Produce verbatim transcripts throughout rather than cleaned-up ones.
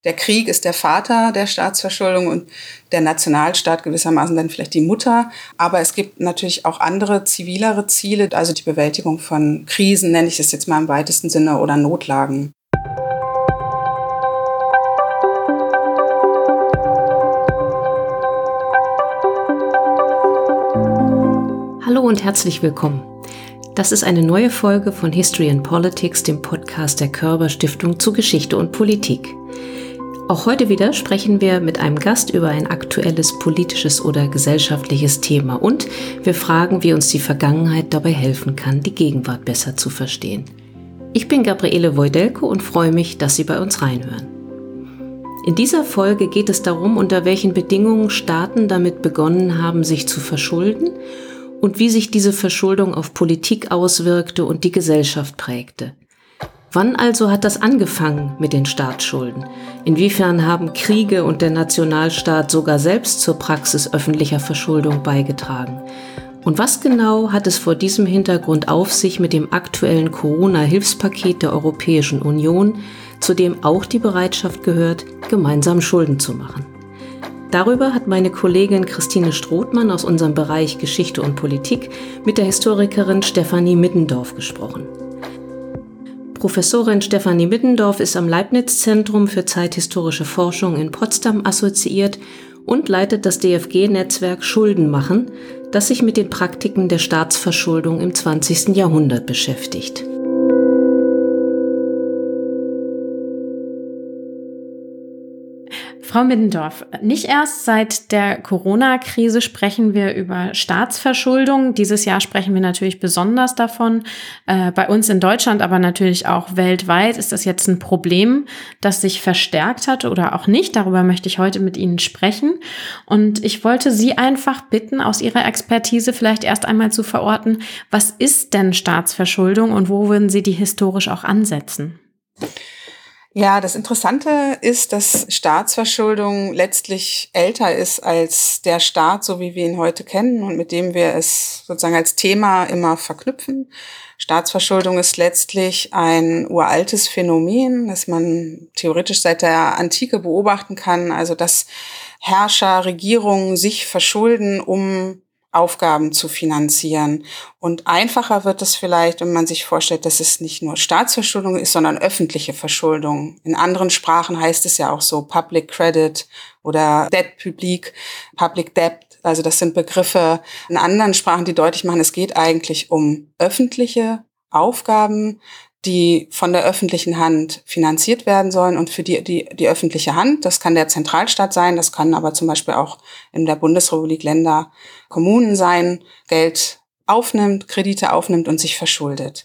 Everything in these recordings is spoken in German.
Der Krieg ist der Vater der Staatsverschuldung und der Nationalstaat gewissermaßen dann vielleicht die Mutter. Aber es gibt natürlich auch andere zivilere Ziele, also die Bewältigung von Krisen, nenne ich es jetzt mal im weitesten Sinne, oder Notlagen. Hallo und herzlich willkommen. Das ist eine neue Folge von History and Politics, dem Podcast der Körber Stiftung zu Geschichte und Politik. Auch heute wieder sprechen wir mit einem Gast über ein aktuelles politisches oder gesellschaftliches Thema und wir fragen, wie uns die Vergangenheit dabei helfen kann, die Gegenwart besser zu verstehen. Ich bin Gabriele Wojdelko und freue mich, dass Sie bei uns reinhören. In dieser Folge geht es darum, unter welchen Bedingungen Staaten damit begonnen haben, sich zu verschulden und wie sich diese Verschuldung auf Politik auswirkte und die Gesellschaft prägte. Wann also hat das angefangen mit den Staatsschulden? Inwiefern haben Kriege und der Nationalstaat sogar selbst zur Praxis öffentlicher Verschuldung beigetragen? Und was genau hat es vor diesem Hintergrund auf sich mit dem aktuellen Corona-Hilfspaket der Europäischen Union, zu dem auch die Bereitschaft gehört, gemeinsam Schulden zu machen? Darüber hat meine Kollegin Christine Strothmann aus unserem Bereich Geschichte und Politik mit der Historikerin Stefanie Middendorf gesprochen. Professorin Stefanie Middendorf ist am Leibniz-Zentrum für zeithistorische Forschung in Potsdam assoziiert und leitet das D F G-Netzwerk Schulden machen, das sich mit den Praktiken der Staatsverschuldung im zwanzigsten Jahrhundert beschäftigt. Frau Middendorf, nicht erst seit der Corona-Krise sprechen wir über Staatsverschuldung. Dieses Jahr sprechen wir natürlich besonders davon. Äh, bei uns in Deutschland, aber natürlich auch weltweit ist das jetzt ein Problem, das sich verstärkt hat oder auch nicht. Darüber möchte ich heute mit Ihnen sprechen. Und ich wollte Sie einfach bitten, aus Ihrer Expertise vielleicht erst einmal zu verorten, was ist denn Staatsverschuldung und wo würden Sie die historisch auch ansetzen? Ja, das Interessante ist, dass Staatsverschuldung letztlich älter ist als der Staat, so wie wir ihn heute kennen und mit dem wir es sozusagen als Thema immer verknüpfen. Staatsverschuldung ist letztlich ein uraltes Phänomen, das man theoretisch seit der Antike beobachten kann. Also, dass Herrscher, Regierungen sich verschulden, um Aufgaben zu finanzieren. Und einfacher wird es vielleicht, wenn man sich vorstellt, dass es nicht nur Staatsverschuldung ist, sondern öffentliche Verschuldung. In anderen Sprachen heißt es ja auch so Public Credit oder Dette Publique, Public Debt. Also das sind Begriffe in anderen Sprachen, die deutlich machen, es geht eigentlich um öffentliche Aufgaben, die von der öffentlichen Hand finanziert werden sollen und für die, die, die öffentliche Hand, das kann der Zentralstaat sein, das kann aber zum Beispiel auch in der Bundesrepublik Länder, Kommunen sein, Geld aufnimmt, Kredite aufnimmt und sich verschuldet.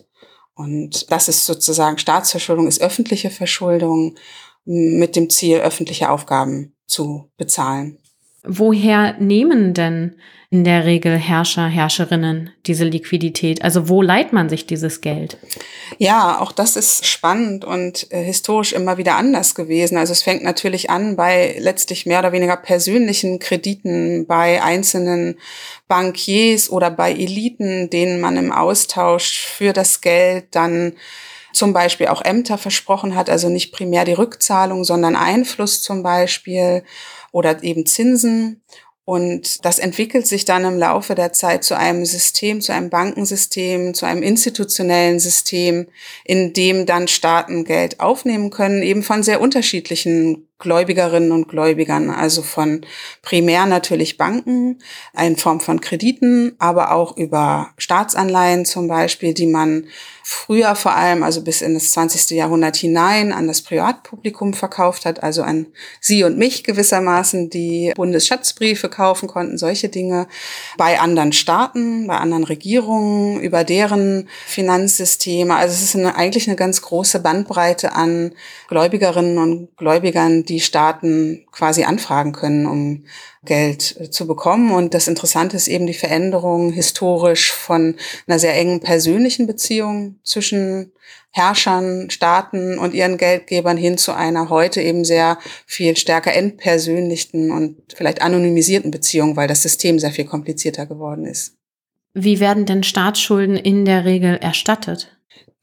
Und das ist sozusagen, Staatsverschuldung ist öffentliche Verschuldung mit dem Ziel, öffentliche Aufgaben zu bezahlen. Woher nehmen denn in der Regel Herrscher, Herrscherinnen diese Liquidität? Also wo leiht man sich dieses Geld? Ja, auch das ist spannend und äh, historisch immer wieder anders gewesen. Also es fängt natürlich an bei letztlich mehr oder weniger persönlichen Krediten, bei einzelnen Bankiers oder bei Eliten, denen man im Austausch für das Geld dann zum Beispiel auch Ämter versprochen hat, also nicht primär die Rückzahlung, sondern Einfluss zum Beispiel oder eben Zinsen. Und das entwickelt sich dann im Laufe der Zeit zu einem System, zu einem Bankensystem, zu einem institutionellen System, in dem dann Staaten Geld aufnehmen können, eben von sehr unterschiedlichen Gläubigerinnen und Gläubigern, also von primär natürlich Banken, in Form von Krediten, aber auch über Staatsanleihen zum Beispiel, die man früher vor allem, also bis in das zwanzigste Jahrhundert hinein, an das Privatpublikum verkauft hat, also an Sie und mich gewissermaßen, die Bundesschatzbriefe kaufen konnten, solche Dinge, bei anderen Staaten, bei anderen Regierungen, über deren Finanzsysteme. Also es ist eine, eigentlich eine ganz große Bandbreite an Gläubigerinnen und Gläubigern, die Staaten quasi anfragen können, um Geld zu bekommen. Und das Interessante ist eben die Veränderung historisch von einer sehr engen persönlichen Beziehung zwischen Herrschern, Staaten und ihren Geldgebern hin zu einer heute eben sehr viel stärker entpersönlichten und vielleicht anonymisierten Beziehung, weil das System sehr viel komplizierter geworden ist. Wie werden denn Staatsschulden in der Regel erstattet?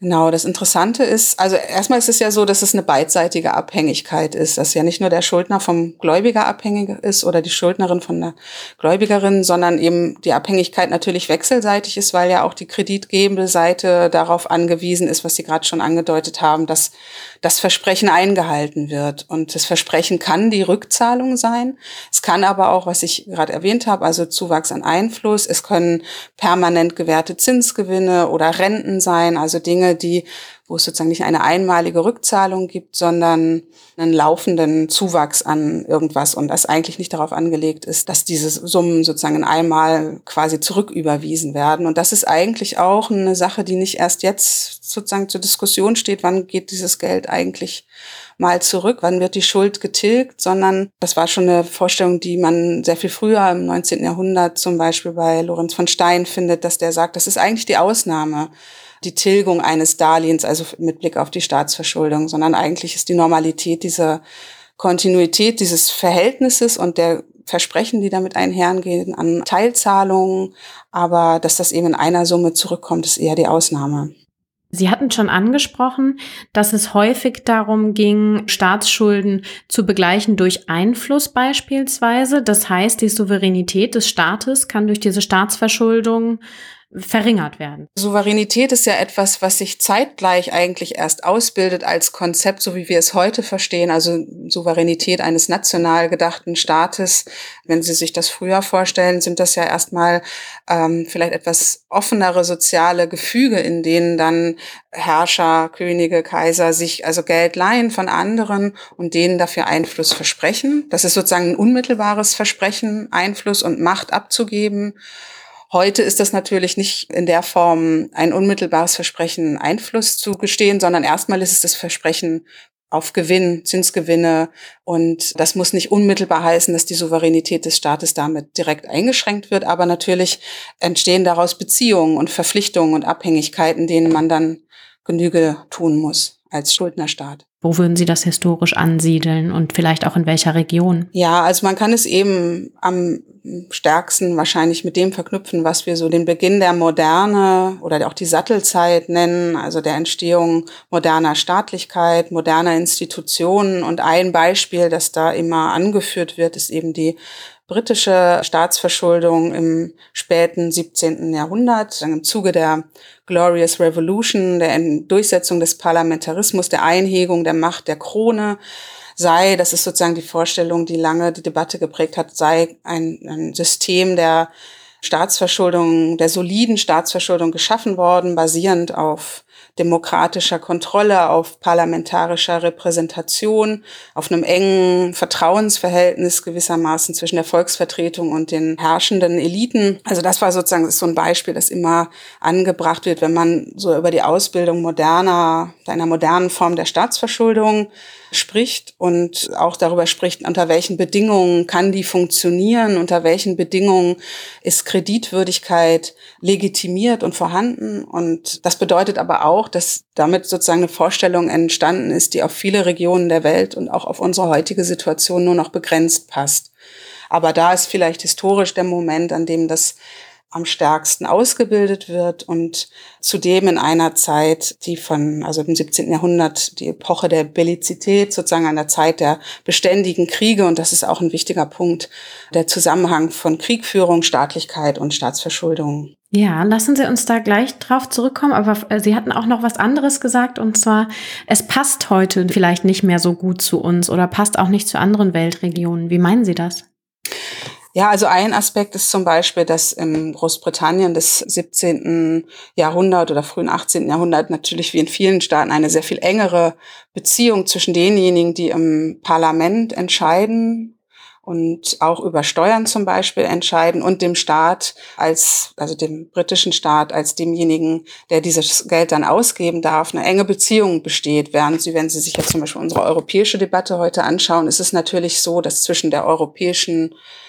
Genau, das Interessante ist, also erstmal ist es ja so, dass es eine beidseitige Abhängigkeit ist, dass ja nicht nur der Schuldner vom Gläubiger abhängig ist oder die Schuldnerin von der Gläubigerin, sondern eben die Abhängigkeit natürlich wechselseitig ist, weil ja auch die kreditgebende Seite darauf angewiesen ist, was Sie gerade schon angedeutet haben, dass das Versprechen eingehalten wird. Und das Versprechen kann die Rückzahlung sein. Es kann aber auch, was ich gerade erwähnt habe, also Zuwachs an Einfluss. Es können permanent gewährte Zinsgewinne oder Renten sein, also Dinge, die, wo es sozusagen nicht eine einmalige Rückzahlung gibt, sondern einen laufenden Zuwachs an irgendwas und das eigentlich nicht darauf angelegt ist, dass diese Summen sozusagen einmal quasi zurücküberwiesen werden. Und das ist eigentlich auch eine Sache, die nicht erst jetzt sozusagen zur Diskussion steht, wann geht dieses Geld eigentlich mal zurück, wann wird die Schuld getilgt, sondern das war schon eine Vorstellung, die man sehr viel früher im neunzehnten Jahrhundert zum Beispiel bei Lorenz von Stein findet, dass der sagt, das ist eigentlich die Ausnahme, die Tilgung eines Darlehens, also mit Blick auf die Staatsverschuldung, sondern eigentlich ist die Normalität diese Kontinuität dieses Verhältnisses und der Versprechen, die damit einhergehen an Teilzahlungen, aber dass das eben in einer Summe zurückkommt, ist eher die Ausnahme. Sie hatten schon angesprochen, dass es häufig darum ging, Staatsschulden zu begleichen durch Einfluss beispielsweise. Das heißt, die Souveränität des Staates kann durch diese Staatsverschuldung verringert werden. Souveränität ist ja etwas, was sich zeitgleich eigentlich erst ausbildet als Konzept, so wie wir es heute verstehen, also Souveränität eines national gedachten Staates. Wenn Sie sich das früher vorstellen, sind das ja erstmal ähm, vielleicht etwas offenere soziale Gefüge, in denen dann Herrscher, Könige, Kaiser sich also Geld leihen von anderen und denen dafür Einfluss versprechen. Das ist sozusagen ein unmittelbares Versprechen, Einfluss und Macht abzugeben. Heute ist das natürlich nicht in der Form ein unmittelbares Versprechen, Einfluss zu gestehen, sondern erstmal ist es das Versprechen auf Gewinn, Zinsgewinne. Und das muss nicht unmittelbar heißen, dass die Souveränität des Staates damit direkt eingeschränkt wird. Aber natürlich entstehen daraus Beziehungen und Verpflichtungen und Abhängigkeiten, denen man dann Genüge tun muss als Schuldnerstaat. Wo würden Sie das historisch ansiedeln und vielleicht auch in welcher Region? Ja, also man kann es eben am stärksten wahrscheinlich mit dem verknüpfen, was wir so den Beginn der Moderne oder auch die Sattelzeit nennen, also der Entstehung moderner Staatlichkeit, moderner Institutionen. Und ein Beispiel, das da immer angeführt wird, ist eben die britische Staatsverschuldung im späten siebzehnten Jahrhundert, dann im Zuge der Glorious Revolution, der Durchsetzung des Parlamentarismus, der Einhegung der Macht der Krone, sei, das ist sozusagen die Vorstellung, die lange die Debatte geprägt hat, sei ein, ein System der Staatsverschuldung, der soliden Staatsverschuldung geschaffen worden, basierend auf demokratischer Kontrolle, auf parlamentarischer Repräsentation, auf einem engen Vertrauensverhältnis gewissermaßen zwischen der Volksvertretung und den herrschenden Eliten. Also das war sozusagen das ist so ein Beispiel, das immer angebracht wird, wenn man so über die Ausbildung moderner, einer modernen Form der Staatsverschuldung spricht und auch darüber spricht, unter welchen Bedingungen kann die funktionieren, unter welchen Bedingungen ist Kreditwürdigkeit legitimiert und vorhanden. Und das bedeutet aber auch, dass damit sozusagen eine Vorstellung entstanden ist, die auf viele Regionen der Welt und auch auf unsere heutige Situation nur noch begrenzt passt. Aber da ist vielleicht historisch der Moment, an dem das am stärksten ausgebildet wird und zudem in einer Zeit, die von, also im siebzehnten Jahrhundert, die Epoche der Bellizität, sozusagen einer Zeit der beständigen Kriege, und das ist auch ein wichtiger Punkt, der Zusammenhang von Kriegführung, Staatlichkeit und Staatsverschuldung. Ja, lassen Sie uns da gleich drauf zurückkommen, aber Sie hatten auch noch was anderes gesagt, und zwar, es passt heute vielleicht nicht mehr so gut zu uns oder passt auch nicht zu anderen Weltregionen. Wie meinen Sie das? Ja, also ein Aspekt ist zum Beispiel, dass in Großbritannien des siebzehnten Jahrhundert oder frühen achtzehnten Jahrhundert natürlich wie in vielen Staaten eine sehr viel engere Beziehung zwischen denjenigen, die im Parlament entscheiden und auch über Steuern zum Beispiel entscheiden, und dem Staat als, also dem britischen Staat als demjenigen, der dieses Geld dann ausgeben darf, eine enge Beziehung besteht. Während Sie, wenn Sie sich jetzt zum Beispiel unsere europäische Debatte heute anschauen, ist es natürlich so, dass zwischen der europäischen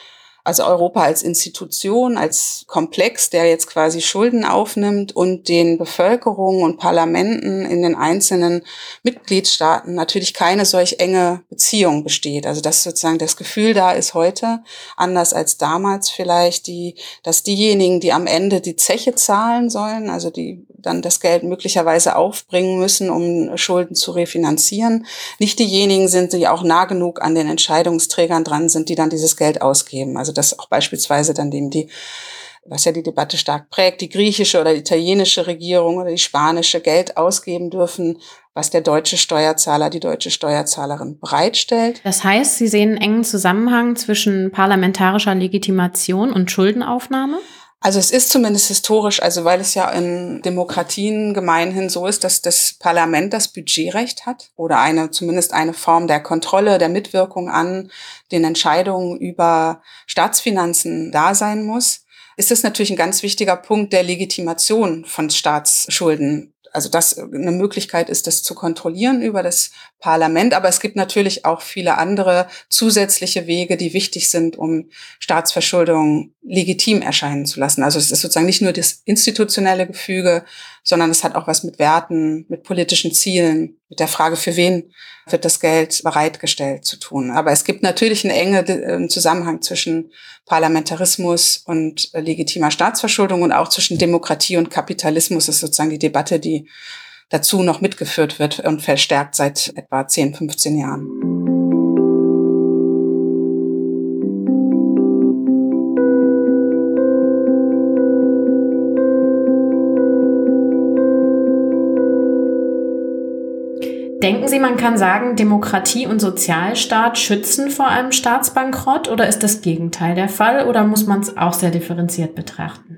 Also Europa als Institution, als Komplex, der jetzt quasi Schulden aufnimmt und den Bevölkerungen und Parlamenten in den einzelnen Mitgliedstaaten natürlich keine solch enge Beziehung besteht. Also dass sozusagen das Gefühl da ist heute, anders als damals vielleicht, die, dass diejenigen, die am Ende die Zeche zahlen sollen, also die dann das Geld möglicherweise aufbringen müssen, um Schulden zu refinanzieren, nicht diejenigen sind, die auch nah genug an den Entscheidungsträgern dran sind, die dann dieses Geld ausgeben. Also dass auch beispielsweise dann dem die, was ja die Debatte stark prägt, die griechische oder die italienische Regierung oder die spanische Geld ausgeben dürfen, was der deutsche Steuerzahler, die deutsche Steuerzahlerin bereitstellt. Das heißt, Sie sehen einen engen Zusammenhang zwischen parlamentarischer Legitimation und Schuldenaufnahme? Also es ist zumindest historisch, also weil es ja in Demokratien gemeinhin so ist, dass das Parlament das Budgetrecht hat oder eine zumindest eine Form der Kontrolle, der Mitwirkung an den Entscheidungen über Staatsfinanzen da sein muss, ist es natürlich ein ganz wichtiger Punkt der Legitimation von Staatsschulden. Also das eine Möglichkeit ist, das zu kontrollieren über das Parlament. Aber es gibt natürlich auch viele andere zusätzliche Wege, die wichtig sind, um Staatsverschuldung legitim erscheinen zu lassen. Also es ist sozusagen nicht nur das institutionelle Gefüge, sondern es hat auch was mit Werten, mit politischen Zielen, mit der Frage, für wen wird das Geld bereitgestellt, zu tun. Aber es gibt natürlich einen engen Zusammenhang zwischen Parlamentarismus und legitimer Staatsverschuldung und auch zwischen Demokratie und Kapitalismus. Das ist sozusagen die Debatte, die dazu noch mitgeführt wird und verstärkt seit etwa zehn, fünfzehn Jahren. Denken Sie, man kann sagen, Demokratie und Sozialstaat schützen vor einem Staatsbankrott, oder ist das Gegenteil der Fall, oder muss man es auch sehr differenziert betrachten?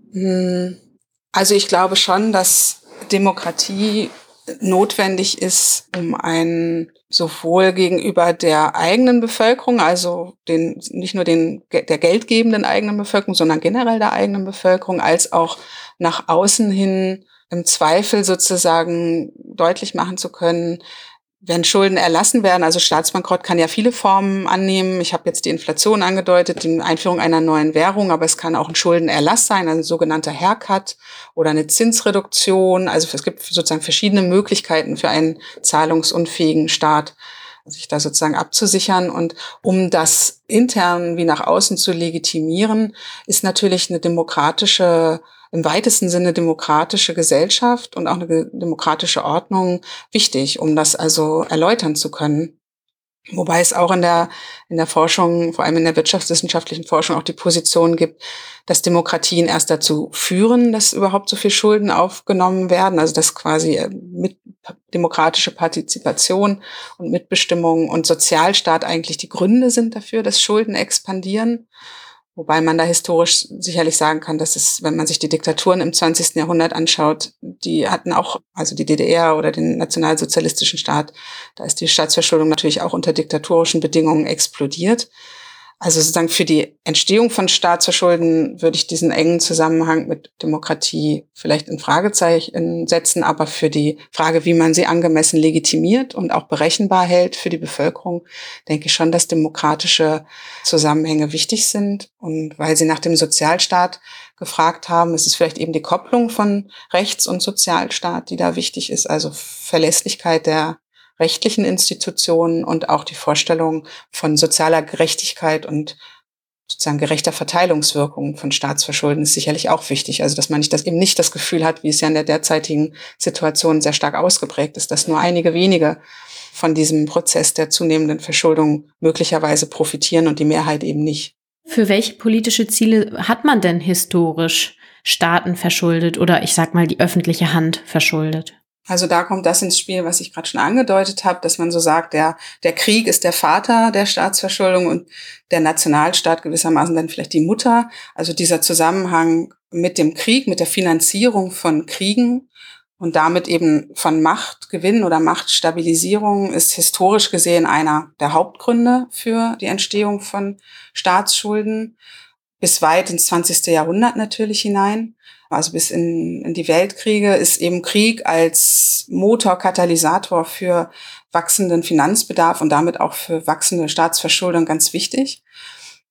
Also ich glaube schon, dass Demokratie notwendig ist, um einen sowohl gegenüber der eigenen Bevölkerung, also den, nicht nur den, der geldgebenden eigenen Bevölkerung, sondern generell der eigenen Bevölkerung, als auch nach außen hin im Zweifel sozusagen deutlich machen zu können, wenn Schulden erlassen werden, also Staatsbankrott kann ja viele Formen annehmen. Ich habe jetzt die Inflation angedeutet, die Einführung einer neuen Währung, aber es kann auch ein Schuldenerlass sein, ein sogenannter Haircut oder eine Zinsreduktion. Also es gibt sozusagen verschiedene Möglichkeiten für einen zahlungsunfähigen Staat, sich da sozusagen abzusichern. Und um das intern wie nach außen zu legitimieren, ist natürlich eine demokratische, im weitesten Sinne demokratische Gesellschaft und auch eine demokratische Ordnung wichtig, um das also erläutern zu können. Wobei es auch in der, in der Forschung, vor allem in der wirtschaftswissenschaftlichen Forschung, auch die Position gibt, dass Demokratien erst dazu führen, dass überhaupt so viel Schulden aufgenommen werden, also dass quasi mit demokratische Partizipation und Mitbestimmung und Sozialstaat eigentlich die Gründe sind dafür, dass Schulden expandieren. Wobei man da historisch sicherlich sagen kann, dass es, wenn man sich die Diktaturen im zwanzigsten Jahrhundert anschaut, die hatten auch, also die D D R oder den nationalsozialistischen Staat, da ist die Staatsverschuldung natürlich auch unter diktatorischen Bedingungen explodiert. Also sozusagen für die Entstehung von Staatsverschulden würde ich diesen engen Zusammenhang mit Demokratie vielleicht in Fragezeichen setzen, aber für die Frage, wie man sie angemessen legitimiert und auch berechenbar hält für die Bevölkerung, denke ich schon, dass demokratische Zusammenhänge wichtig sind. Und weil Sie nach dem Sozialstaat gefragt haben, ist es vielleicht eben die Kopplung von Rechts- und Sozialstaat, die da wichtig ist, also Verlässlichkeit der rechtlichen Institutionen und auch die Vorstellung von sozialer Gerechtigkeit und sozusagen gerechter Verteilungswirkung von Staatsverschulden ist sicherlich auch wichtig. Also dass man nicht das eben nicht das Gefühl hat, wie es ja in der derzeitigen Situation sehr stark ausgeprägt ist, dass nur einige wenige von diesem Prozess der zunehmenden Verschuldung möglicherweise profitieren und die Mehrheit eben nicht. Für welche politische Ziele hat man denn historisch Staaten verschuldet oder ich sag mal die öffentliche Hand verschuldet? Also da kommt das ins Spiel, was ich gerade schon angedeutet habe, dass man so sagt, der, der Krieg ist der Vater der Staatsverschuldung und der Nationalstaat gewissermaßen dann vielleicht die Mutter. Also dieser Zusammenhang mit dem Krieg, mit der Finanzierung von Kriegen und damit eben von Machtgewinn oder Machtstabilisierung ist historisch gesehen einer der Hauptgründe für die Entstehung von Staatsschulden, bis weit ins zwanzigste Jahrhundert natürlich hinein. Also bis in, in die Weltkriege ist eben Krieg als Motor, Katalysator für wachsenden Finanzbedarf und damit auch für wachsende Staatsverschuldung ganz wichtig.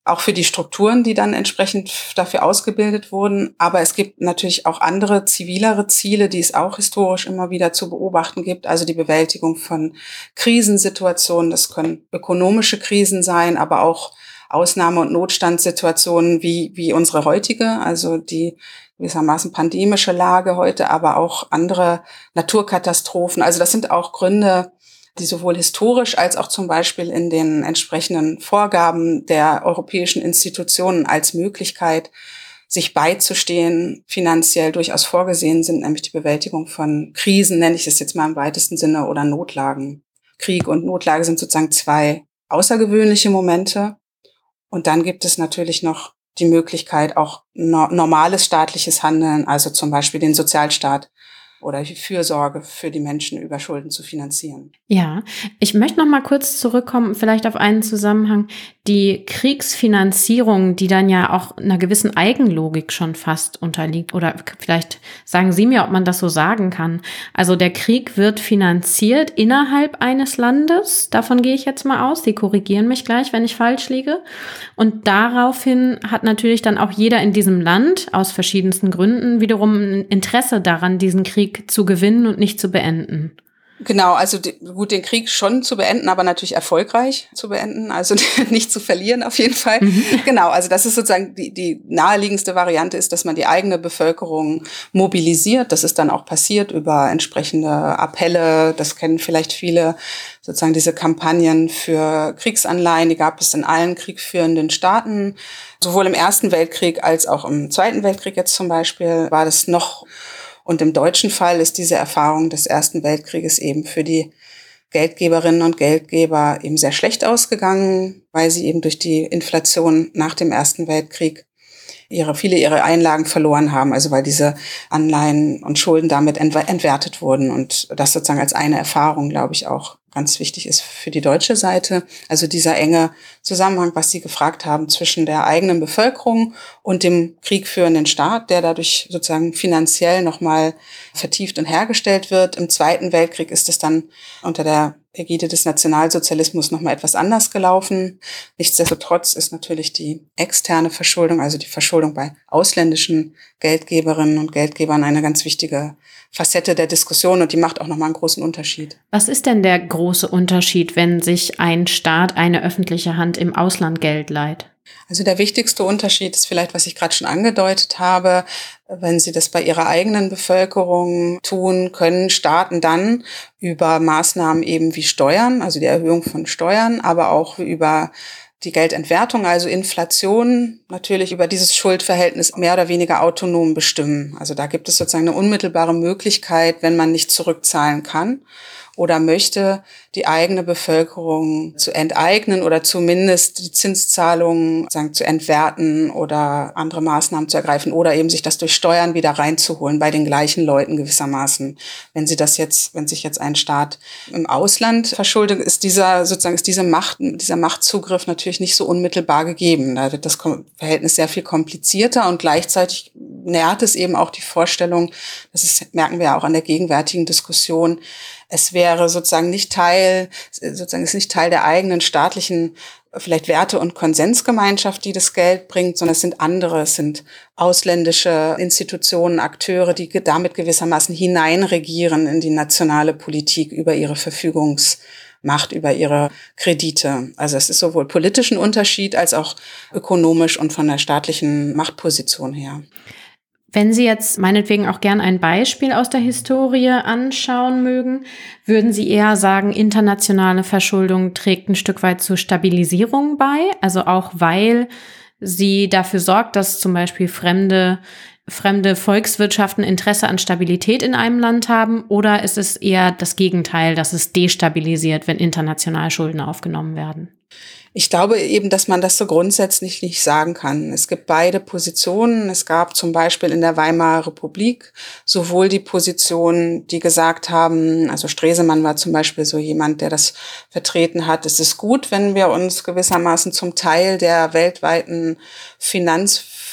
auch für die Strukturen, die dann entsprechend dafür ausgebildet wurden. Aber es gibt natürlich auch andere zivilere Ziele, die es auch historisch immer wieder zu beobachten gibt. Also die Bewältigung von Krisensituationen. Das können ökonomische Krisen sein, aber auch Ausnahme- und Notstandssituationen wie, wie unsere heutige, also die gewissermaßen pandemische Lage heute, aber auch andere Naturkatastrophen. Also das sind auch Gründe, die sowohl historisch als auch zum Beispiel in den entsprechenden Vorgaben der europäischen Institutionen als Möglichkeit, sich beizustehen, finanziell durchaus vorgesehen sind, nämlich die Bewältigung von Krisen, nenne ich es jetzt mal im weitesten Sinne, oder Notlagen. Krieg und Notlage sind sozusagen zwei außergewöhnliche Momente. Und dann gibt es natürlich noch die Möglichkeit, auch no- normales staatliches Handeln, also zum Beispiel den Sozialstaat oder die Fürsorge für die Menschen über Schulden zu finanzieren. Ja, ich möchte noch mal kurz zurückkommen, vielleicht auf einen Zusammenhang. Die Kriegsfinanzierung, die dann ja auch einer gewissen Eigenlogik schon fast unterliegt, oder vielleicht sagen Sie mir, ob man das so sagen kann. Also der Krieg wird finanziert innerhalb eines Landes, davon gehe ich jetzt mal aus, Sie korrigieren mich gleich, wenn ich falsch liege. Und daraufhin hat natürlich dann auch jeder in diesem Land aus verschiedensten Gründen wiederum ein Interesse daran, diesen Krieg zu gewinnen und nicht zu beenden. Genau, also die, gut, den Krieg schon zu beenden, aber natürlich erfolgreich zu beenden, also nicht zu verlieren auf jeden Fall. Mhm. Genau, also das ist sozusagen die, die naheliegendste Variante ist, dass man die eigene Bevölkerung mobilisiert. Das ist dann auch passiert über entsprechende Appelle. Das kennen vielleicht viele, sozusagen diese Kampagnen für Kriegsanleihen. Die gab es in allen kriegführenden Staaten. Sowohl im Ersten Weltkrieg als auch im Zweiten Weltkrieg jetzt zum Beispiel war das noch. Und im deutschen Fall ist diese Erfahrung des Ersten Weltkrieges eben für die Geldgeberinnen und Geldgeber eben sehr schlecht ausgegangen, weil sie eben durch die Inflation nach dem Ersten Weltkrieg ihre, viele ihre Einlagen verloren haben, also weil diese Anleihen und Schulden damit entwertet wurden. Und das sozusagen als eine Erfahrung, glaube ich, auch ganz wichtig ist für die deutsche Seite. Also dieser enge Zusammenhang, was Sie gefragt haben, zwischen der eigenen Bevölkerung und dem kriegführenden Staat, der dadurch sozusagen finanziell nochmal vertieft und hergestellt wird. Im Zweiten Weltkrieg ist es dann unter der Ägide des Nationalsozialismus nochmal etwas anders gelaufen. Nichtsdestotrotz ist natürlich die externe Verschuldung, also die Verschuldung bei ausländischen Geldgeberinnen und Geldgebern, eine ganz wichtige Facette der Diskussion, und die macht auch nochmal einen großen Unterschied. Was ist denn der große Unterschied, wenn sich ein Staat, eine öffentliche Hand im Ausland Geld leiht? Also der wichtigste Unterschied ist vielleicht, was ich gerade schon angedeutet habe. Wenn Sie das bei Ihrer eigenen Bevölkerung tun, können Staaten dann über Maßnahmen eben wie Steuern, also die Erhöhung von Steuern, aber auch über die Geldentwertung, also Inflation, natürlich über dieses Schuldverhältnis mehr oder weniger autonom bestimmen. Also da gibt es sozusagen eine unmittelbare Möglichkeit, wenn man nicht zurückzahlen kann oder möchte, die eigene Bevölkerung zu enteignen oder zumindest die Zinszahlungen sagen, zu entwerten oder andere Maßnahmen zu ergreifen oder eben sich das durch Steuern wieder reinzuholen bei den gleichen Leuten gewissermaßen. Wenn sie das jetzt, wenn sich jetzt ein Staat im Ausland verschuldet, ist dieser sozusagen ist diese Macht, dieser Machtzugriff natürlich nicht so unmittelbar gegeben. Da wird das Verhältnis sehr viel komplizierter und gleichzeitig nährt es eben auch die Vorstellung, das ist, merken wir ja auch an der gegenwärtigen Diskussion, es wäre sozusagen nicht Teil, sozusagen ist nicht Teil der eigenen staatlichen vielleicht Werte- und Konsensgemeinschaft, die das Geld bringt, sondern es sind andere, es sind ausländische Institutionen, Akteure, die damit gewissermaßen hineinregieren in die nationale Politik über ihre Verfügungsmacht, über ihre Kredite. Also es ist sowohl politischen Unterschied als auch ökonomisch und von der staatlichen Machtposition her. Wenn Sie jetzt meinetwegen auch gern ein Beispiel aus der Historie anschauen mögen, würden Sie eher sagen, internationale Verschuldung trägt ein Stück weit zur Stabilisierung bei, also auch weil sie dafür sorgt, dass zum Beispiel fremde, fremde Volkswirtschaften Interesse an Stabilität in einem Land haben, oder ist es eher das Gegenteil, dass es destabilisiert, wenn international Schulden aufgenommen werden? Ich glaube eben, dass man das so grundsätzlich nicht sagen kann. Es gibt beide Positionen. Es gab zum Beispiel in der Weimarer Republik sowohl die Positionen, die gesagt haben, also Stresemann war zum Beispiel so jemand, der das vertreten hat, es ist gut, wenn wir uns gewissermaßen zum Teil der weltweiten Finanz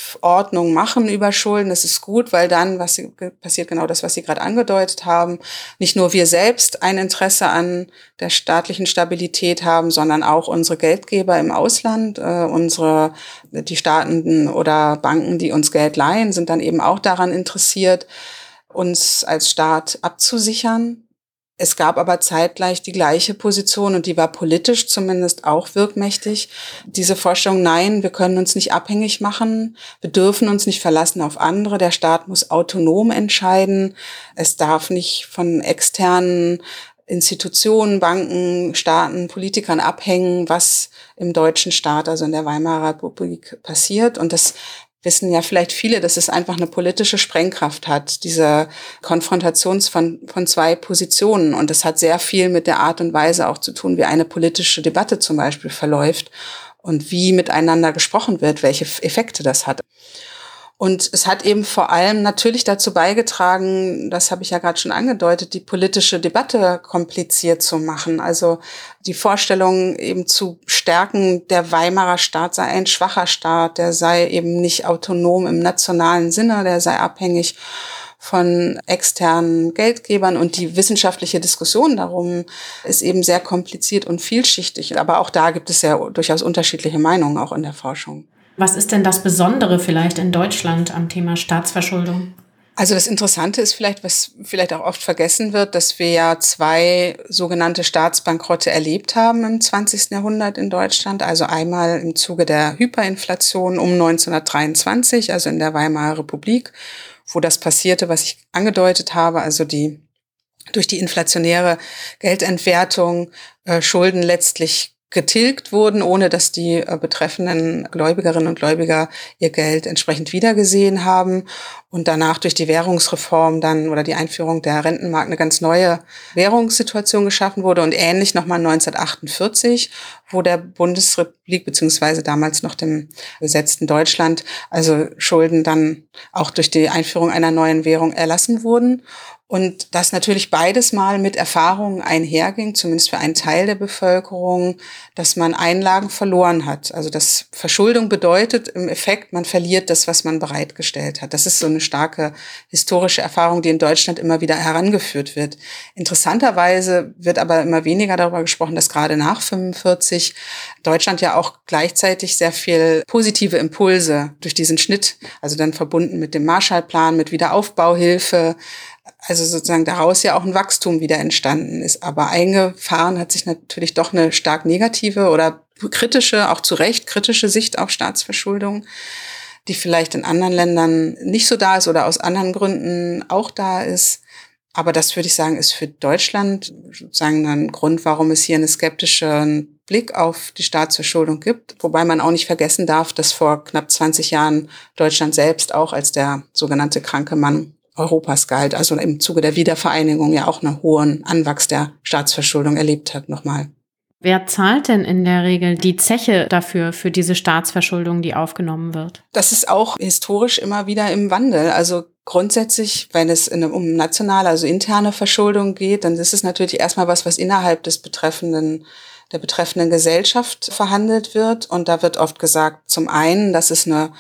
Aufordnung machen über Schulden. Das ist gut, weil dann was passiert genau das, was Sie gerade angedeutet haben. Nicht nur wir selbst ein Interesse an der staatlichen Stabilität haben, sondern auch unsere Geldgeber im Ausland, äh, unsere die Staaten oder Banken, die uns Geld leihen, sind dann eben auch daran interessiert, uns als Staat abzusichern. Es gab aber zeitgleich die gleiche Position und die war politisch zumindest auch wirkmächtig. Diese Vorstellung, nein, wir können uns nicht abhängig machen, wir dürfen uns nicht verlassen auf andere, der Staat muss autonom entscheiden, es darf nicht von externen Institutionen, Banken, Staaten, Politikern abhängen, was im deutschen Staat, also in der Weimarer Republik passiert. Und das wissen ja vielleicht viele, dass es einfach eine politische Sprengkraft hat, diese Konfrontation von, von zwei Positionen. Und das hat sehr viel mit der Art und Weise auch zu tun, wie eine politische Debatte zum Beispiel verläuft und wie miteinander gesprochen wird, welche Effekte das hat. Und es hat eben vor allem natürlich dazu beigetragen, das habe ich ja gerade schon angedeutet, die politische Debatte kompliziert zu machen. Also die Vorstellung eben zu stärken, der Weimarer Staat sei ein schwacher Staat, der sei eben nicht autonom im nationalen Sinne, der sei abhängig von externen Geldgebern. Und die wissenschaftliche Diskussion darum ist eben sehr kompliziert und vielschichtig. Aber auch da gibt es ja durchaus unterschiedliche Meinungen, auch in der Forschung. Was ist denn das Besondere vielleicht in Deutschland am Thema Staatsverschuldung? Also das Interessante ist vielleicht, was vielleicht auch oft vergessen wird, dass wir ja zwei sogenannte Staatsbankrotte erlebt haben im zwanzigsten Jahrhundert in Deutschland. Also einmal im Zuge der Hyperinflation um neunzehnhundertdreiundzwanzig, also in der Weimarer Republik, wo das passierte, was ich angedeutet habe, also die durch die inflationäre Geldentwertung äh, Schulden letztlich getilgt wurden, ohne dass die äh, betreffenden Gläubigerinnen und Gläubiger ihr Geld entsprechend wiedergesehen haben. Und danach durch die Währungsreform dann oder die Einführung der Rentenmark eine ganz neue Währungssituation geschaffen wurde. Und ähnlich nochmal neunzehnhundertachtundvierzig, wo der Bundesrepublik beziehungsweise damals noch dem besetzten Deutschland also Schulden dann auch durch die Einführung einer neuen Währung erlassen wurden. Und das natürlich beides mal mit Erfahrungen einherging, zumindest für einen Teil der Bevölkerung, dass man Einlagen verloren hat. Also dass Verschuldung bedeutet im Effekt, man verliert das, was man bereitgestellt hat. Das ist so eine starke historische Erfahrung, die in Deutschland immer wieder herangeführt wird. Interessanterweise wird aber immer weniger darüber gesprochen, dass gerade nach fünfundvierzig Deutschland ja auch gleichzeitig sehr viel positive Impulse durch diesen Schnitt, also dann verbunden mit dem Marshallplan, mit Wiederaufbauhilfe, also sozusagen daraus ja auch ein Wachstum wieder entstanden ist. Aber eingefahren hat sich natürlich doch eine stark negative oder kritische, auch zu Recht kritische Sicht auf Staatsverschuldung, die vielleicht in anderen Ländern nicht so da ist oder aus anderen Gründen auch da ist. Aber das würde ich sagen, ist für Deutschland sozusagen ein Grund, warum es hier einen skeptischen Blick auf die Staatsverschuldung gibt. Wobei man auch nicht vergessen darf, dass vor knapp zwanzig Jahren Deutschland selbst auch als der sogenannte kranke Mann Europas galt, also im Zuge der Wiedervereinigung ja auch einen hohen Anwachs der Staatsverschuldung erlebt hat nochmal. Wer zahlt denn in der Regel die Zeche dafür, für diese Staatsverschuldung, die aufgenommen wird? Das ist auch historisch immer wieder im Wandel. Also grundsätzlich, wenn es in, um nationale, also interne Verschuldung geht, dann ist es natürlich erstmal was, was innerhalb des betreffenden der betreffenden Gesellschaft verhandelt wird. Und da wird oft gesagt, zum einen, dass es eine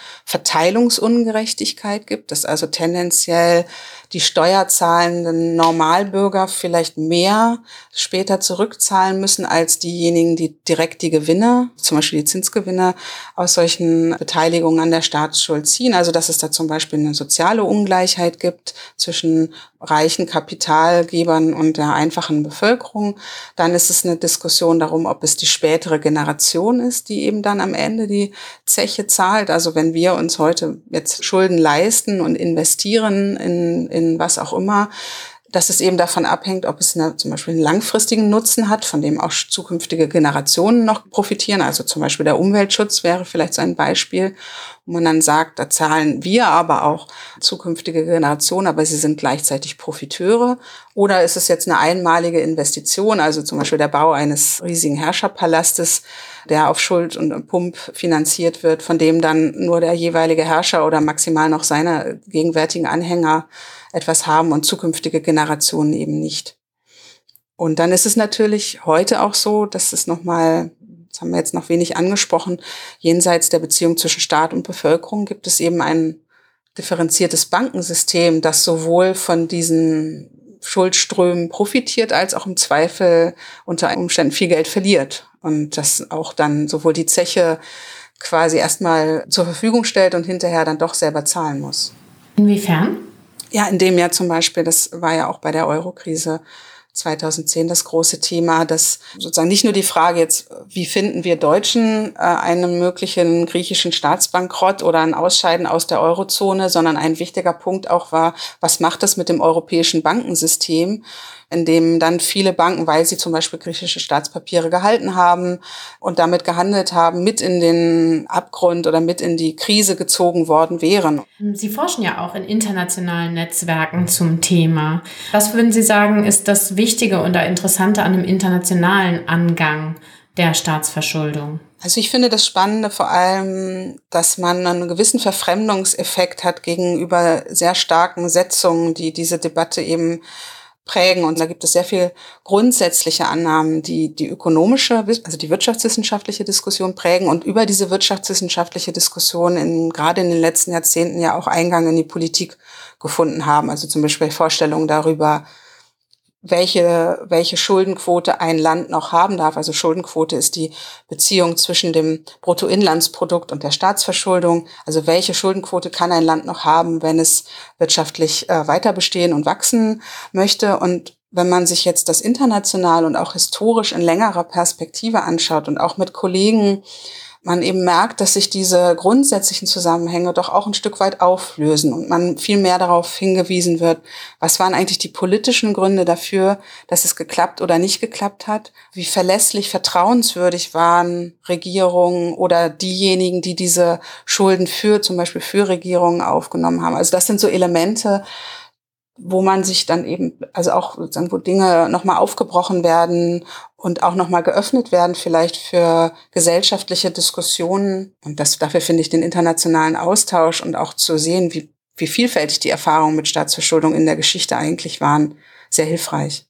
Verteilungsungerechtigkeit gibt, dass also tendenziell die steuerzahlenden Normalbürger vielleicht mehr später zurückzahlen müssen als diejenigen, die direkt die Gewinne, zum Beispiel die Zinsgewinne aus solchen Beteiligungen an der Staatsschuld ziehen. Also dass es da zum Beispiel eine soziale Ungleichheit gibt zwischen reichen Kapitalgebern und der einfachen Bevölkerung. Dann ist es eine Diskussion darum, ob es die spätere Generation ist, die eben dann am Ende die Zeche zahlt. Also wenn wir uns heute jetzt Schulden leisten und investieren in, in was auch immer, dass es eben davon abhängt, ob es eine, zum Beispiel einen langfristigen Nutzen hat, von dem auch zukünftige Generationen noch profitieren. Also zum Beispiel der Umweltschutz wäre vielleicht so ein Beispiel, wo man dann sagt, da zahlen wir aber auch zukünftige Generationen, aber sie sind gleichzeitig Profiteure. Oder ist es jetzt eine einmalige Investition, also zum Beispiel der Bau eines riesigen Herrscherpalastes, der auf Schuld und Pump finanziert wird, von dem dann nur der jeweilige Herrscher oder maximal noch seine gegenwärtigen Anhänger etwas haben und zukünftige Generationen eben nicht. Und dann ist es natürlich heute auch so, dass es nochmal das haben wir jetzt noch wenig angesprochen, jenseits der Beziehung zwischen Staat und Bevölkerung gibt es eben ein differenziertes Bankensystem, das sowohl von diesen Schuldströmen profitiert, als auch im Zweifel unter Umständen viel Geld verliert. Und das auch dann sowohl die Zeche quasi erstmal zur Verfügung stellt und hinterher dann doch selber zahlen muss. Inwiefern? Ja, in dem Jahr zum Beispiel, das war ja auch bei der Euro-Krise zweitausendzehn das große Thema, dass sozusagen nicht nur die Frage jetzt, wie finden wir Deutschen äh, einen möglichen griechischen Staatsbankrott oder ein Ausscheiden aus der Eurozone, sondern ein wichtiger Punkt auch war, was macht das mit dem europäischen Bankensystem, in dem dann viele Banken, weil sie zum Beispiel griechische Staatspapiere gehalten haben und damit gehandelt haben, mit in den Abgrund oder mit in die Krise gezogen worden wären. Sie forschen ja auch in internationalen Netzwerken zum Thema. Was würden Sie sagen, ist das Wichtige oder Interessante an einem internationalen Angang der Staatsverschuldung? Also ich finde das Spannende vor allem, dass man einen gewissen Verfremdungseffekt hat gegenüber sehr starken Setzungen, die diese Debatte eben prägen. Und da gibt es sehr viel grundsätzliche Annahmen, die die ökonomische, also die wirtschaftswissenschaftliche Diskussion prägen und über diese wirtschaftswissenschaftliche Diskussion in, gerade in den letzten Jahrzehnten ja auch Eingang in die Politik gefunden haben. Also zum Beispiel Vorstellungen darüber, welche, welche Schuldenquote ein Land noch haben darf. Also Schuldenquote ist die Beziehung zwischen dem Bruttoinlandsprodukt und der Staatsverschuldung. Also welche Schuldenquote kann ein Land noch haben, wenn es wirtschaftlich äh, weiter bestehen und wachsen möchte? Und wenn man sich jetzt das international und auch historisch in längerer Perspektive anschaut und auch mit Kollegen, man eben merkt, dass sich diese grundsätzlichen Zusammenhänge doch auch ein Stück weit auflösen und man viel mehr darauf hingewiesen wird, was waren eigentlich die politischen Gründe dafür, dass es geklappt oder nicht geklappt hat, wie verlässlich, vertrauenswürdig waren Regierungen oder diejenigen, die diese Schulden für, zum Beispiel für Regierungen aufgenommen haben. Also das sind so Elemente, wo man sich dann eben, also auch sozusagen, wo Dinge nochmal aufgebrochen werden und auch nochmal geöffnet werden, vielleicht für gesellschaftliche Diskussionen. Und das, dafür finde ich den internationalen Austausch und auch zu sehen, wie, wie vielfältig die Erfahrungen mit Staatsverschuldung in der Geschichte eigentlich waren, sehr hilfreich.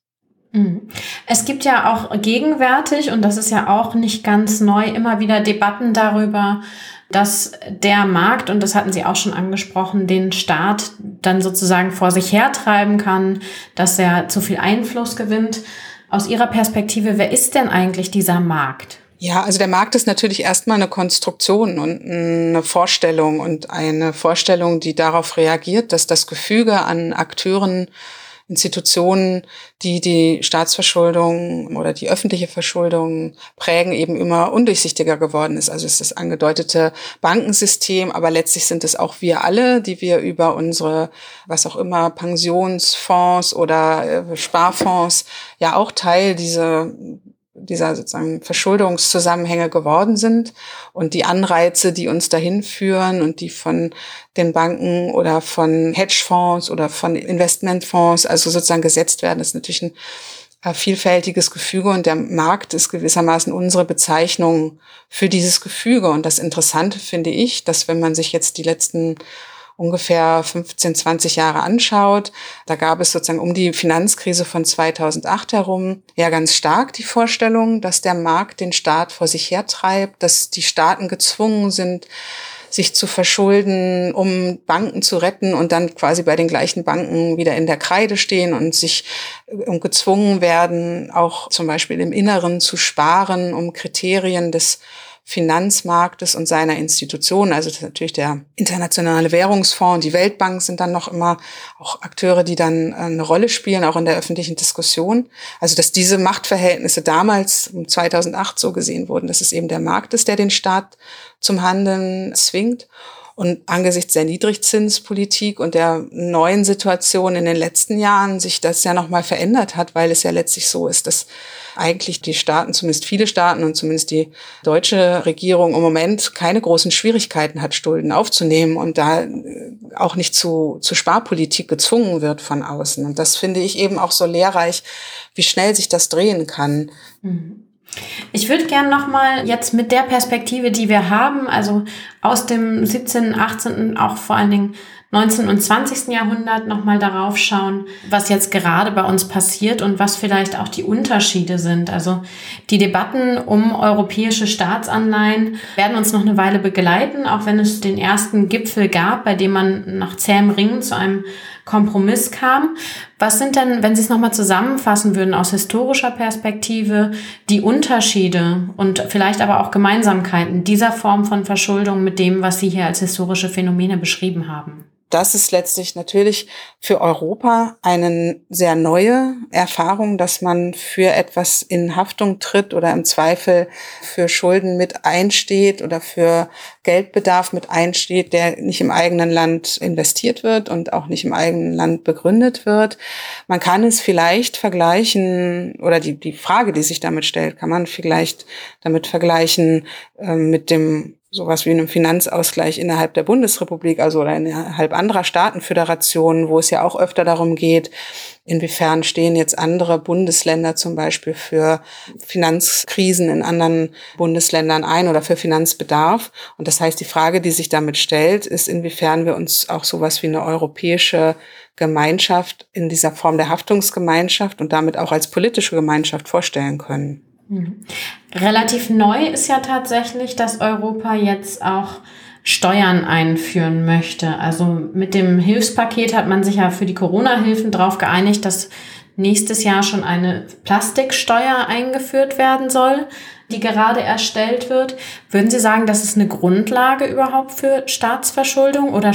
Es gibt ja auch gegenwärtig, und das ist ja auch nicht ganz neu, immer wieder Debatten darüber, dass der Markt, und das hatten Sie auch schon angesprochen, den Staat dann sozusagen vor sich hertreiben kann, dass er zu viel Einfluss gewinnt. Aus Ihrer Perspektive, wer ist denn eigentlich dieser Markt? Ja, also der Markt ist natürlich erstmal eine Konstruktion und eine Vorstellung und eine Vorstellung, die darauf reagiert, dass das Gefüge an Akteuren, Institutionen, die die Staatsverschuldung oder die öffentliche Verschuldung prägen, eben immer undurchsichtiger geworden ist. Also es ist das angedeutete Bankensystem, aber letztlich sind es auch wir alle, die wir über unsere, was auch immer, Pensionsfonds oder Sparfonds ja auch Teil dieser dieser sozusagen Verschuldungszusammenhänge geworden sind und die Anreize, die uns dahin führen und die von den Banken oder von Hedgefonds oder von Investmentfonds also sozusagen gesetzt werden, ist natürlich ein äh, vielfältiges Gefüge und der Markt ist gewissermaßen unsere Bezeichnung für dieses Gefüge. Und das Interessante finde ich, dass wenn man sich jetzt die letzten ungefähr fünfzehn, zwanzig Jahre anschaut. Da gab es sozusagen um die Finanzkrise von zweitausendacht herum ja ganz stark die Vorstellung, dass der Markt den Staat vor sich hertreibt, dass die Staaten gezwungen sind, sich zu verschulden, um Banken zu retten und dann quasi bei den gleichen Banken wieder in der Kreide stehen und sich um gezwungen werden, auch zum Beispiel im Inneren zu sparen, um Kriterien des Finanzmarktes und seiner Institutionen, also das ist natürlich der Internationale Währungsfonds, die Weltbank sind dann noch immer auch Akteure, die dann eine Rolle spielen, auch in der öffentlichen Diskussion. Also dass diese Machtverhältnisse damals zweitausendacht so gesehen wurden, dass es eben der Markt ist, der den Staat zum Handeln zwingt. Und angesichts der Niedrigzinspolitik und der neuen Situation in den letzten Jahren sich das ja nochmal verändert hat, weil es ja letztlich so ist, dass eigentlich die Staaten, zumindest viele Staaten und zumindest die deutsche Regierung im Moment keine großen Schwierigkeiten hat, Schulden aufzunehmen und da auch nicht zu, zu Sparpolitik gezwungen wird von außen. Und das finde ich eben auch so lehrreich, wie schnell sich das drehen kann. Mhm. Ich würde gerne nochmal jetzt mit der Perspektive, die wir haben, also aus dem siebzehnten., achtzehnten., auch vor allen Dingen neunzehnten und zwanzigsten. Jahrhundert nochmal darauf schauen, was jetzt gerade bei uns passiert und was vielleicht auch die Unterschiede sind. Also die Debatten um europäische Staatsanleihen werden uns noch eine Weile begleiten, auch wenn es den ersten Gipfel gab, bei dem man nach zähem Ringen zu einem Kompromiss kam. Was sind denn, wenn Sie es nochmal zusammenfassen würden, aus historischer Perspektive die Unterschiede und vielleicht aber auch Gemeinsamkeiten dieser Form von Verschuldung mit dem, was Sie hier als historische Phänomene beschrieben haben? Das ist letztlich natürlich für Europa eine sehr neue Erfahrung, dass man für etwas in Haftung tritt oder im Zweifel für Schulden mit einsteht oder für Geldbedarf mit einsteht, der nicht im eigenen Land investiert wird und auch nicht im eigenen Land begründet wird. Man kann es vielleicht vergleichen, oder die, die Frage, die sich damit stellt, kann man vielleicht damit vergleichen äh, mit dem sowas wie einem Finanzausgleich innerhalb der Bundesrepublik, also oder innerhalb anderer Staatenföderationen, wo es ja auch öfter darum geht, inwiefern stehen jetzt andere Bundesländer zum Beispiel für Finanzkrisen in anderen Bundesländern ein oder für Finanzbedarf. Und das heißt, die Frage, die sich damit stellt, ist, inwiefern wir uns auch sowas wie eine europäische Gemeinschaft in dieser Form der Haftungsgemeinschaft und damit auch als politische Gemeinschaft vorstellen können. Relativ neu ist ja tatsächlich, dass Europa jetzt auch Steuern einführen möchte. Also mit dem Hilfspaket hat man sich ja für die Corona-Hilfen darauf geeinigt, dass nächstes Jahr schon eine Plastiksteuer eingeführt werden soll, die gerade erstellt wird. Würden Sie sagen, das ist eine Grundlage überhaupt für Staatsverschuldung oder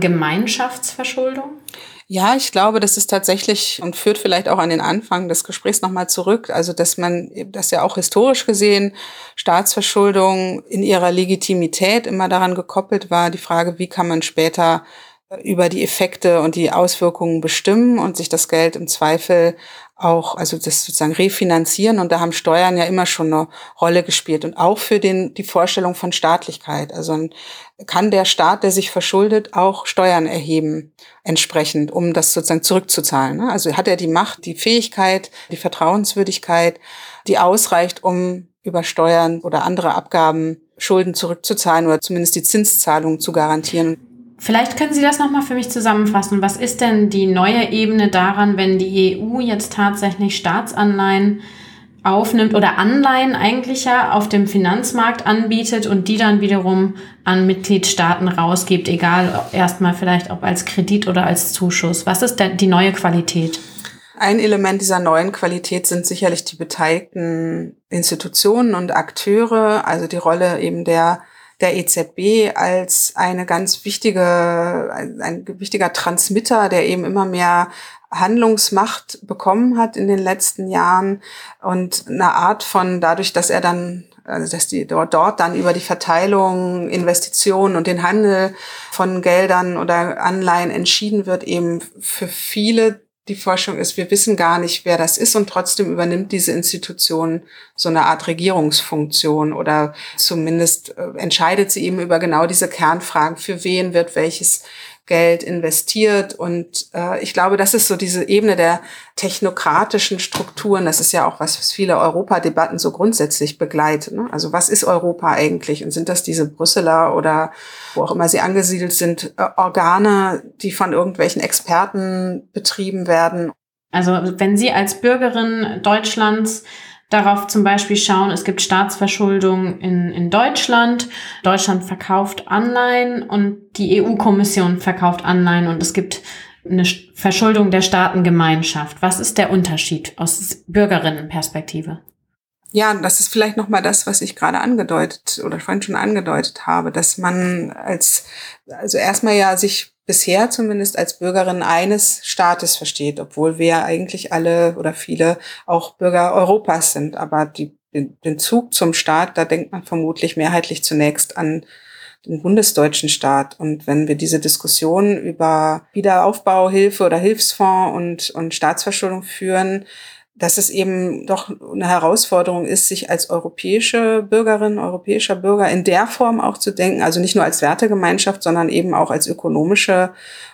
Staatengemeinschaftsverschuldung? Ja, ich glaube, das ist tatsächlich und führt vielleicht auch an den Anfang des Gesprächs nochmal zurück. Also, dass man, dass ja auch historisch gesehen Staatsverschuldung in ihrer Legitimität immer daran gekoppelt war, die Frage, wie kann man später über die Effekte und die Auswirkungen bestimmen und sich das Geld im Zweifel auch, also das sozusagen refinanzieren. Und da haben Steuern ja immer schon eine Rolle gespielt und auch für den, die Vorstellung von Staatlichkeit. Also kann der Staat, der sich verschuldet, auch Steuern erheben entsprechend, um das sozusagen zurückzuzahlen. Also hat er die Macht, die Fähigkeit, die Vertrauenswürdigkeit, die ausreicht, um über Steuern oder andere Abgaben Schulden zurückzuzahlen oder zumindest die Zinszahlung zu garantieren. Vielleicht können Sie das nochmal für mich zusammenfassen. Was ist denn die neue Ebene daran, wenn die E U jetzt tatsächlich Staatsanleihen aufnimmt oder Anleihen eigentlich ja auf dem Finanzmarkt anbietet und die dann wiederum an Mitgliedstaaten rausgibt, egal erstmal vielleicht ob als Kredit oder als Zuschuss? Was ist denn die neue Qualität? Ein Element dieser neuen Qualität sind sicherlich die beteiligten Institutionen und Akteure, also die Rolle eben der der E Z B als eine ganz wichtige, ein, ein wichtiger Transmitter, der eben immer mehr Handlungsmacht bekommen hat in den letzten Jahren und eine Art von, dadurch, dass er dann, also dass die dort, dort dann über die Verteilung, Investitionen und den Handel von Geldern oder Anleihen entschieden wird, eben für viele die Forschung ist, wir wissen gar nicht, wer das ist und trotzdem übernimmt diese Institution so eine Art Regierungsfunktion oder zumindest äh, entscheidet sie eben über genau diese Kernfragen, für wen wird welches Geld investiert und äh, ich glaube, das ist so diese Ebene der technokratischen Strukturen, das ist ja auch was, was viele Europadebatten so grundsätzlich begleitet, ne? Also was ist Europa eigentlich und sind das diese Brüsseler oder wo auch immer sie angesiedelt sind, äh, Organe, die von irgendwelchen Experten betrieben werden? Also wenn Sie als Bürgerin Deutschlands darauf zum Beispiel schauen, es gibt Staatsverschuldung in, in Deutschland. Deutschland verkauft Anleihen und die E U-Kommission verkauft Anleihen und es gibt eine Verschuldung der Staatengemeinschaft. Was ist der Unterschied aus Bürgerinnenperspektive? Ja, das ist vielleicht nochmal das, was ich gerade angedeutet oder vorhin schon angedeutet habe, dass man als, also erstmal ja sich bisher zumindest als Bürgerin eines Staates versteht, obwohl wir eigentlich alle oder viele auch Bürger Europas sind. Aber die, den, den Zug zum Staat, da denkt man vermutlich mehrheitlich zunächst an den bundesdeutschen Staat. Und wenn wir diese Diskussion über Wiederaufbauhilfe oder Hilfsfonds und, und Staatsverschuldung führen, dass es eben doch eine Herausforderung ist, sich als europäische Bürgerin, europäischer Bürger in der Form auch zu denken, also nicht nur als Wertegemeinschaft, sondern eben auch als ökonomische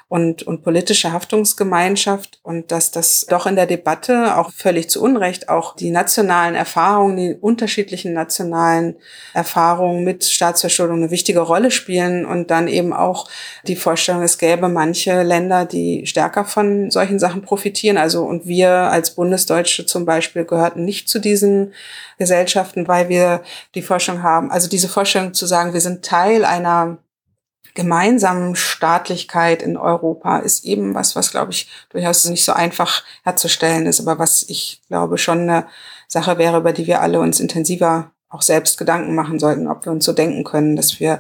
und, und politische Haftungsgemeinschaft und dass das doch in der Debatte auch völlig zu Unrecht auch die nationalen Erfahrungen, die unterschiedlichen nationalen Erfahrungen mit Staatsverschuldung eine wichtige Rolle spielen und dann eben auch die Vorstellung, es gäbe manche Länder, die stärker von solchen Sachen profitieren. Also und wir als Bundesdeutsche zum Beispiel gehörten nicht zu diesen Gesellschaften, weil wir die Vorstellung haben, also diese Vorstellung zu sagen, wir sind Teil einer gemeinsamen Staatlichkeit in Europa ist eben was, was, glaube ich, durchaus nicht so einfach herzustellen ist, aber was ich glaube schon eine Sache wäre, über die wir alle uns intensiver auch selbst Gedanken machen sollten, ob wir uns so denken können, dass wir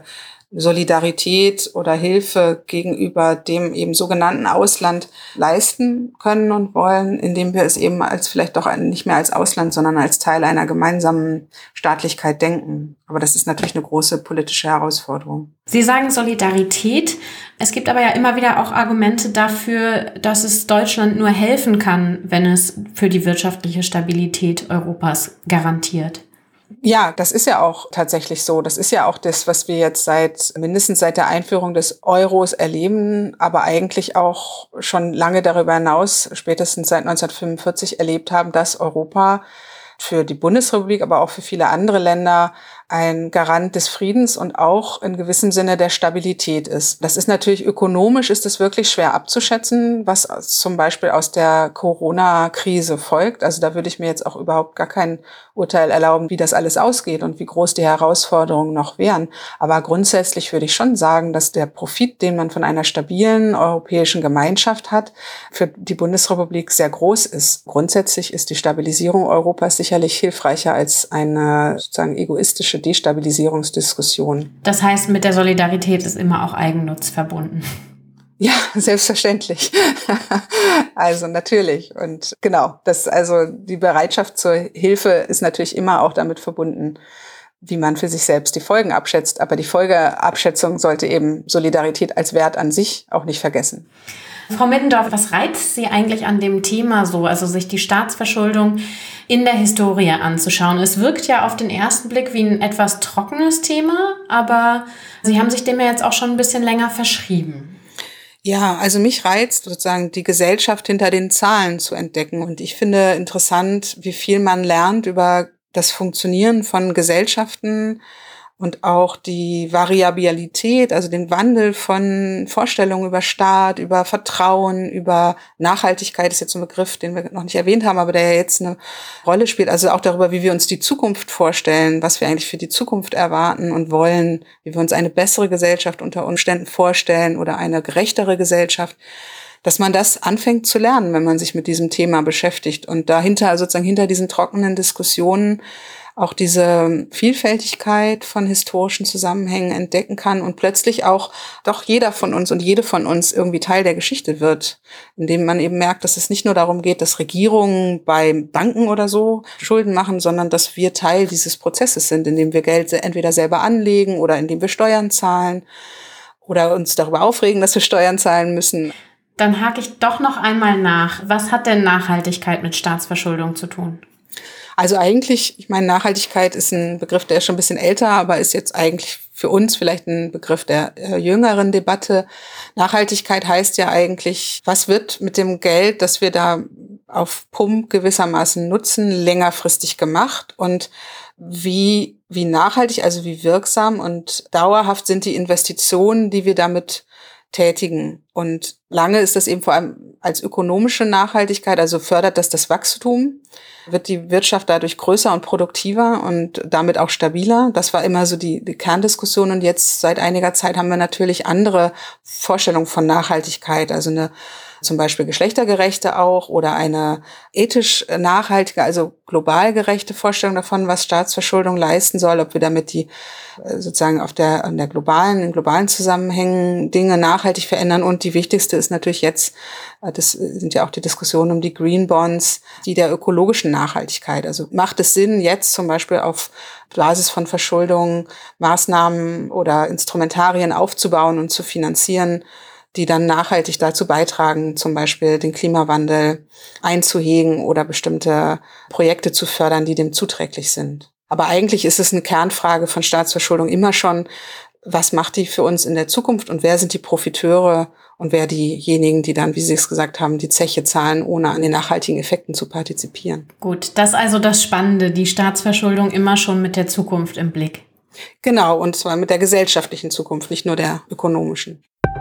Solidarität oder Hilfe gegenüber dem eben sogenannten Ausland leisten können und wollen, indem wir es eben als vielleicht doch nicht mehr als Ausland, sondern als Teil einer gemeinsamen Staatlichkeit denken. Aber das ist natürlich eine große politische Herausforderung. Sie sagen Solidarität. Es gibt aber ja immer wieder auch Argumente dafür, dass es Deutschland nur helfen kann, wenn es für die wirtschaftliche Stabilität Europas garantiert. Ja, das ist ja auch tatsächlich so. Das ist ja auch das, was wir jetzt seit, mindestens seit der Einführung des Euros erleben, aber eigentlich auch schon lange darüber hinaus, spätestens seit neunzehnhundertfünfundvierzig erlebt haben, dass Europa für die Bundesrepublik, aber auch für viele andere Länder ein Garant des Friedens und auch in gewissem Sinne der Stabilität ist. Das ist natürlich ökonomisch, ist es wirklich schwer abzuschätzen, was zum Beispiel aus der Corona-Krise folgt. Also da würde ich mir jetzt auch überhaupt gar kein Urteil erlauben, wie das alles ausgeht und wie groß die Herausforderungen noch wären. Aber grundsätzlich würde ich schon sagen, dass der Profit, den man von einer stabilen europäischen Gemeinschaft hat, für die Bundesrepublik sehr groß ist. Grundsätzlich ist die Stabilisierung Europas sicherlich hilfreicher als eine sozusagen egoistische Destabilisierungsdiskussion. Das heißt, mit der Solidarität ist immer auch Eigennutz verbunden. Ja, selbstverständlich. Also natürlich. Und genau, das, also die Bereitschaft zur Hilfe ist natürlich immer auch damit verbunden, wie man für sich selbst die Folgen abschätzt. Aber die Folgeabschätzung sollte eben Solidarität als Wert an sich auch nicht vergessen. Frau Middendorf, was reizt Sie eigentlich an dem Thema so, also sich die Staatsverschuldung in der Historie anzuschauen? Es wirkt ja auf den ersten Blick wie ein etwas trockenes Thema, aber Sie haben sich dem ja jetzt auch schon ein bisschen länger verschrieben. Ja, also mich reizt sozusagen die Gesellschaft hinter den Zahlen zu entdecken. Und ich finde interessant, wie viel man lernt über das Funktionieren von Gesellschaften und auch die Variabilität, also den Wandel von Vorstellungen über Staat, über Vertrauen, über Nachhaltigkeit ist jetzt ein Begriff, den wir noch nicht erwähnt haben, aber der ja jetzt eine Rolle spielt. Also auch darüber, wie wir uns die Zukunft vorstellen, was wir eigentlich für die Zukunft erwarten und wollen, wie wir uns eine bessere Gesellschaft unter Umständen vorstellen oder eine gerechtere Gesellschaft, dass man das anfängt zu lernen, wenn man sich mit diesem Thema beschäftigt und dahinter, sozusagen hinter diesen trockenen Diskussionen auch diese Vielfältigkeit von historischen Zusammenhängen entdecken kann und plötzlich auch doch jeder von uns und jede von uns irgendwie Teil der Geschichte wird, indem man eben merkt, dass es nicht nur darum geht, dass Regierungen bei Banken oder so Schulden machen, sondern dass wir Teil dieses Prozesses sind, indem wir Geld entweder selber anlegen oder indem wir Steuern zahlen oder uns darüber aufregen, dass wir Steuern zahlen müssen. Dann hake ich doch noch einmal nach. Was hat denn Nachhaltigkeit mit Staatsverschuldung zu tun? Also eigentlich, ich meine, Nachhaltigkeit ist ein Begriff, der ist schon ein bisschen älter, aber ist jetzt eigentlich für uns vielleicht ein Begriff der äh, jüngeren Debatte. Nachhaltigkeit heißt ja eigentlich, was wird mit dem Geld, das wir da auf Pump gewissermaßen nutzen, längerfristig gemacht und wie, wie nachhaltig, also wie wirksam und dauerhaft sind die Investitionen, die wir damit tätigen. Und lange ist das eben vor allem als ökonomische Nachhaltigkeit, also fördert das das Wachstum, wird die Wirtschaft dadurch größer und produktiver und damit auch stabiler. Das war immer so die, die Kerndiskussion. Und jetzt seit einiger Zeit haben wir natürlich andere Vorstellungen von Nachhaltigkeit, also eine zum Beispiel geschlechtergerechte auch oder eine ethisch nachhaltige, also global gerechte Vorstellung davon, was Staatsverschuldung leisten soll, ob wir damit die sozusagen auf der, an der globalen, in globalen Zusammenhängen Dinge nachhaltig verändern. Und die wichtigste ist natürlich jetzt, das sind ja auch die Diskussionen um die Green Bonds, die der ökologischen Nachhaltigkeit. Also macht es Sinn, jetzt zum Beispiel auf Basis von Verschuldung Maßnahmen oder Instrumentarien aufzubauen und zu finanzieren, die dann nachhaltig dazu beitragen, zum Beispiel den Klimawandel einzuhegen oder bestimmte Projekte zu fördern, die dem zuträglich sind. Aber eigentlich ist es eine Kernfrage von Staatsverschuldung immer schon, was macht die für uns in der Zukunft und wer sind die Profiteure und wer diejenigen, die dann, wie Sie es gesagt haben, die Zeche zahlen, ohne an den nachhaltigen Effekten zu partizipieren. Gut, das ist also das Spannende, die Staatsverschuldung immer schon mit der Zukunft im Blick. Genau, und zwar mit der gesellschaftlichen Zukunft, nicht nur der ökonomischen.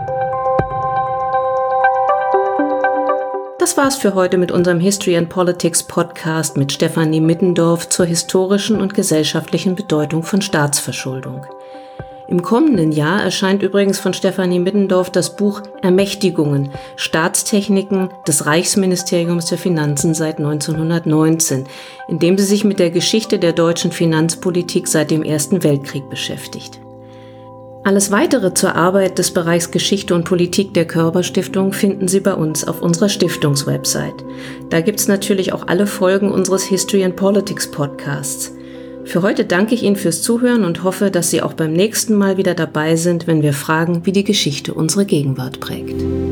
Das war's für heute mit unserem History and Politics Podcast mit Stefanie Middendorf zur historischen und gesellschaftlichen Bedeutung von Staatsverschuldung. Im kommenden Jahr erscheint übrigens von Stefanie Middendorf das Buch Ermächtigungen, Staatstechniken des Reichsministeriums der Finanzen seit neunzehnhundertneunzehn, in dem sie sich mit der Geschichte der deutschen Finanzpolitik seit dem Ersten Weltkrieg beschäftigt. Alles Weitere zur Arbeit des Bereichs Geschichte und Politik der Körber Stiftung finden Sie bei uns auf unserer Stiftungswebsite. Da gibt's natürlich auch alle Folgen unseres History and Politics Podcasts. Für heute danke ich Ihnen fürs Zuhören und hoffe, dass Sie auch beim nächsten Mal wieder dabei sind, wenn wir fragen, wie die Geschichte unsere Gegenwart prägt.